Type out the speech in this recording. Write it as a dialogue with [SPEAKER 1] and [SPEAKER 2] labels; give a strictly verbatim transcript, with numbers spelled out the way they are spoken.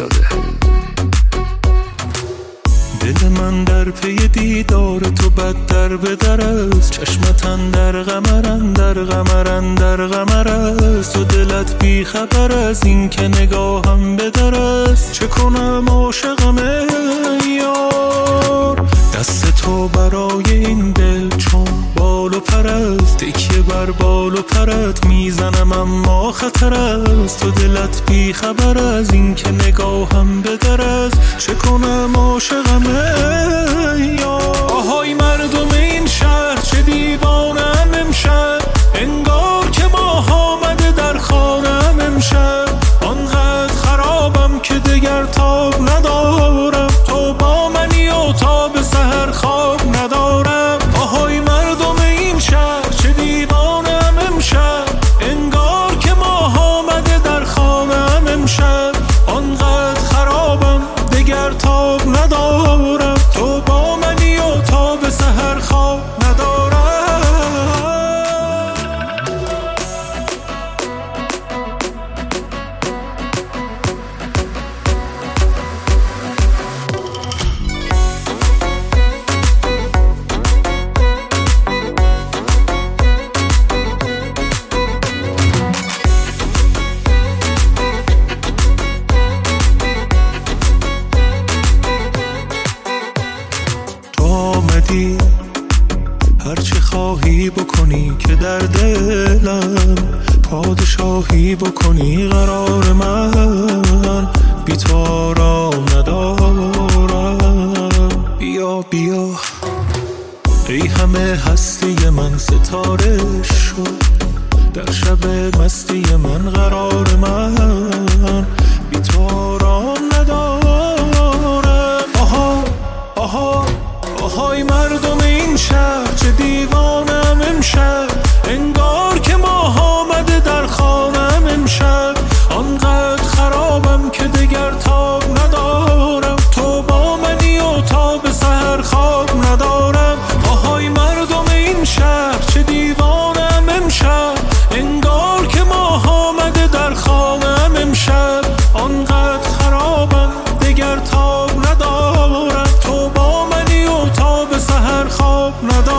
[SPEAKER 1] افتاده.
[SPEAKER 2] دل من در پی دیدار تو بد در به در است، چشمتن در غمرن در غمرن در غمر است. تو دلت بی خبر از این که نگاهم به در است. چه کنم عاشقم ای یار، دست تو برای این دل چون بال و پر است. تکیه بر بال و پرت میزنم اما خطر است. تو دلت بی خبر از این که نگاهم به در است. چه کنم عاشقم ای یار. آهای مردم این شهر چه دیوانم امشب، انگار که ماه آمده در خانم امشب. آنقدر خرابم که دگر تاب ندارم، تو با منی و تا به سحر خواب ندارم. آهای مردم این شهر چه دیوانم امشب، انگار که ماه آمده در خانم امشب. آنقدر خرابم دگر تاب ندارم، تو با منی و تا به سحر خواب ندارم. هرچی خواهی بکنی که در دلم پادشاهی بکنی. قرار من بی تو آرام ندارم. بیا بیا ای همه هستی من ستاره شد، در شب مستی من قرار من بی تو آرام ندارم. آها آها آهای مردم این شهر چه دیوانم امشب، انگار که ماه آمده در خانم امشب. آنقدر خرابم که دگر تاب ندارم، تو با منی و تا به سحر خواب ندارم. آهای مردم این شهر چه دیوانم امشب، انگار که ماه آمده در خانم امشب. آنقدر خرابم دگر تاب ندارم، تو با منی و تا به سحر خواب ندارم.